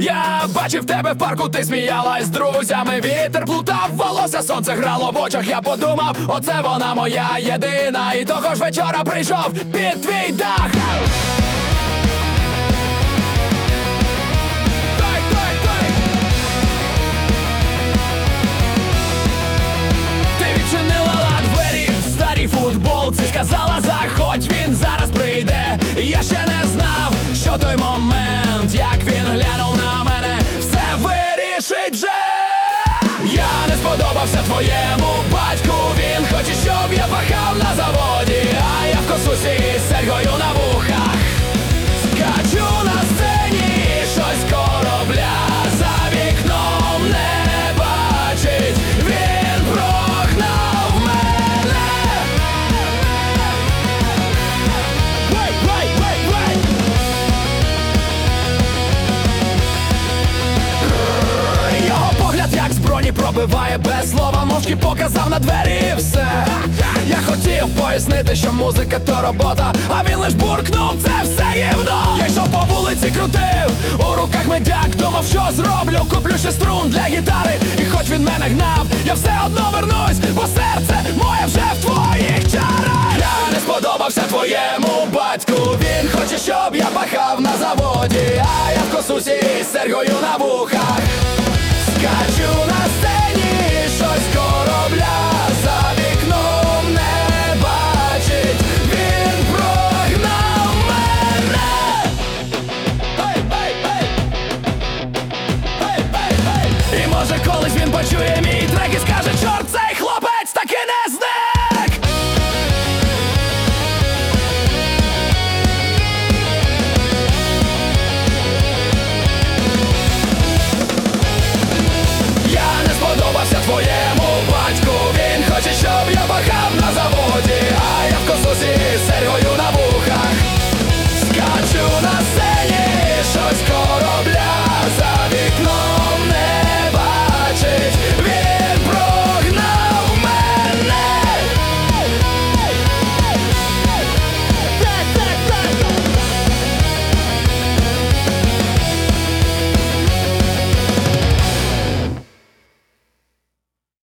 Я бачив тебе в парку, ти сміялась з друзями. Вітер плутав волосся, сонце грало в очах. Я подумав, оце вона моя єдина. І того ж вечора прийшов під твій дах. Ти відчинила двері в старій футболці, сказала, заходь, він зараз прийде. Я ще не знав, що той момент, як він глянув на мене, все вирішить вже. Я не сподобався твоєму батьку, він хоче, щоб я пахав на заводі, а я в косусі з серьгою на вухах. Скачу на сцені, і щось корабля за вікном не бачить. Він прогнав мене. Його погляд як з броні пробиває без слова, мовчки показав на двері і все. Я хотів пояснити, що музика то робота, а він лиш буркнув, це все гівно. Я йшов по вулиці, крутив у руках медяк, думав, що зроблю, куплю ще струн для гітари. І хоч він мене гнав, я все одно вернусь, бо серце моє вже в твоїх чарах. Я не сподобався твоєму батьку, він хоче, щоб я пахав на заводі, а я в косусі з серьгою на вухах. Скачу на сцені, щось